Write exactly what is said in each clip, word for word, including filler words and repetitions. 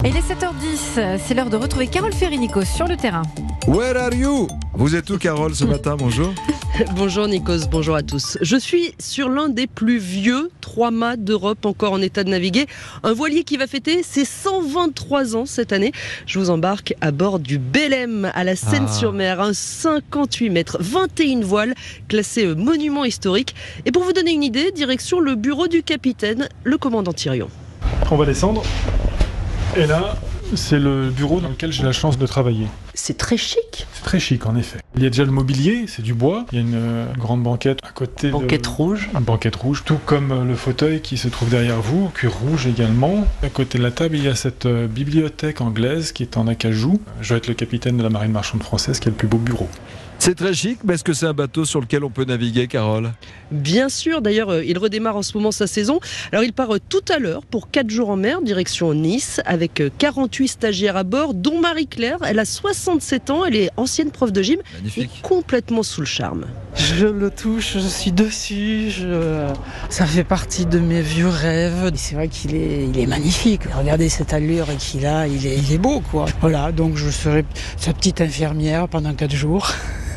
Il est sept heures dix, c'est l'heure de retrouver Carole Ferry, Nikos, sur le terrain. Where are you? Vous êtes où, Carole, ce matin? Bonjour. Bonjour Nikos, bonjour à tous. Je suis sur l'un des plus vieux trois mâts d'Europe encore en état de naviguer. Un voilier qui va fêter ses cent vingt-trois ans cette année. Je vous embarque à bord du Belém à la Seine-sur-Mer. Un cinquante-huit mètres, vingt et une voiles, classé monument historique. Et pour vous donner une idée, direction le bureau du capitaine, le commandant Thirion. On va descendre. Et là, c'est le bureau dans lequel j'ai la chance de travailler. C'est très chic. C'est très chic, en effet. Il y a déjà le mobilier, c'est du bois. Il y a une euh, grande banquette à côté. Banquette de... rouge. Une banquette rouge, tout comme euh, le fauteuil qui se trouve derrière vous, cuir rouge également. À côté de la table, il y a cette euh, bibliothèque anglaise qui est en acajou. Je vais être le capitaine de la marine marchande française qui a le plus beau bureau. C'est très chic, mais est-ce que c'est un bateau sur lequel on peut naviguer, Carole? Bien sûr, d'ailleurs, euh, il redémarre en ce moment sa saison. Alors, il part euh, tout à l'heure pour quatre jours en mer, direction Nice, avec euh, quarante-huit stagiaires à bord, dont Marie-Claire. Elle a soixante-sept ans, elle est ancienne prof de gym. Magnifique. Et complètement sous le charme. Je le touche, je suis dessus, je... ça fait partie de mes vieux rêves. C'est vrai qu'il est, il est magnifique. Regardez cette allure qu'il a, il est, il est beau, quoi. Voilà, donc je serai sa petite infirmière pendant quatre jours.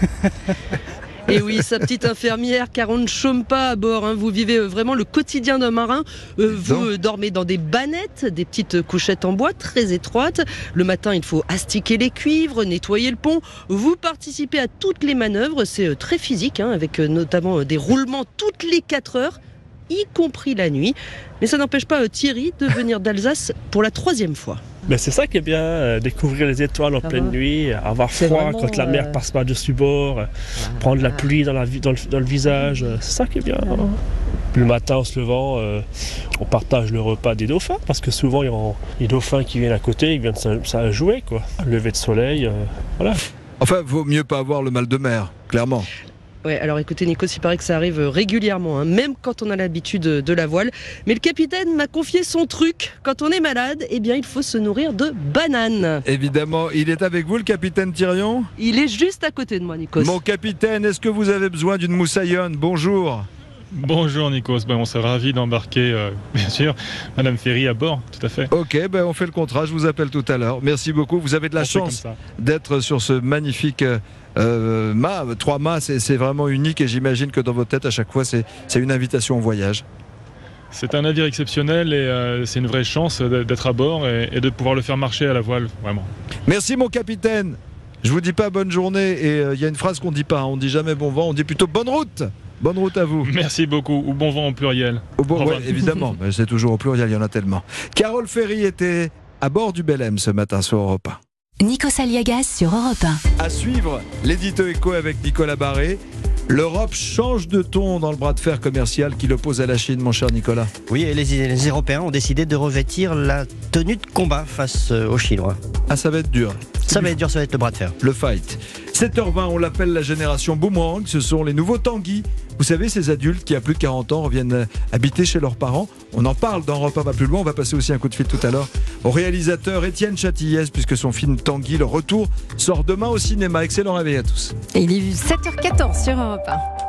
Et oui, sa petite infirmière, car on ne chôme pas à bord, hein. Vous vivez vraiment le quotidien d'un marin. Euh, vous euh, dormez dans des bannettes, des petites couchettes en bois très étroites. Le matin, il faut astiquer les cuivres, nettoyer le pont. Vous participez à toutes les manœuvres. C'est euh, très physique, hein, avec euh, notamment euh, des roulements toutes les quatre heures, y compris la nuit. Mais ça n'empêche pas euh, Thierry de venir d'Alsace pour la troisième fois. Ben c'est ça qui est bien, euh, découvrir les étoiles en ça pleine va. nuit, avoir froid vraiment, quand la mer euh... passe par-dessus bord, euh, ah, prendre la pluie dans, la, dans, le, dans le visage, euh, c'est ça qui est bien. Hein. Le matin en se levant, euh, on partage le repas des dauphins, parce que souvent il y a des dauphins qui viennent à côté, ils viennent ça jouer, quoi. Lever de soleil, euh, voilà. Enfin, vaut mieux pas avoir le mal de mer, clairement. Ouais, alors écoutez Nikos, il paraît que ça arrive régulièrement, hein, même quand on a l'habitude de la voile. Mais le capitaine m'a confié son truc. Quand on est malade, eh bien il faut se nourrir de bananes. Évidemment, il est avec vous, le capitaine Thirion? Il est juste à côté de moi, Nikos. Mon capitaine, est-ce que vous avez besoin d'une moussaillonne? Bonjour. Bonjour Nikos, ben, on serait ravis d'embarquer, euh, bien sûr, Madame Ferry à bord, tout à fait. Ok, ben, on fait le contrat, je vous appelle tout à l'heure. Merci beaucoup, vous avez de la on chance d'être sur ce magnifique euh, mât. Trois mâts, c'est, c'est vraiment unique et j'imagine que dans votre tête, à chaque fois, c'est, c'est une invitation au voyage. C'est un navire exceptionnel et euh, c'est une vraie chance d'être à bord et, et de pouvoir le faire marcher à la voile, vraiment. Merci mon capitaine. Je vous dis pas bonne journée et il euh, y a une phrase qu'on dit pas, hein, on dit jamais bon vent, on dit plutôt bonne route. Bonne route à vous. Merci beaucoup. Ou bon vent au pluriel. Au bon, ouais, évidemment, c'est toujours au pluriel, il y en a tellement. Carole Ferry était à bord du Belém ce matin sur Europe un. Nikos Aliagas sur Europe un. À suivre, l'édito éco avec Nicolas Barré. L'Europe change de ton dans le bras de fer commercial qui l'oppose à la Chine, mon cher Nicolas. Oui, et les, les Européens ont décidé de revêtir la tenue de combat face aux Chinois. Ah, ça va être dur. Ça va être dur, ça va être le bras de fer. Le fight. sept heures vingt, on l'appelle la génération boomerang. Ce sont les nouveaux Tanguy. Vous savez, ces adultes qui, à plus de quarante ans, reviennent habiter chez leurs parents. On en parle dans Europe un pas plus loin. On va passer aussi un coup de fil tout à l'heure au réalisateur Étienne Châtillès, puisque son film Tanguy, le retour, sort demain au cinéma. Excellent réveil à tous. Et il est sept heures quatorze sur Europe un.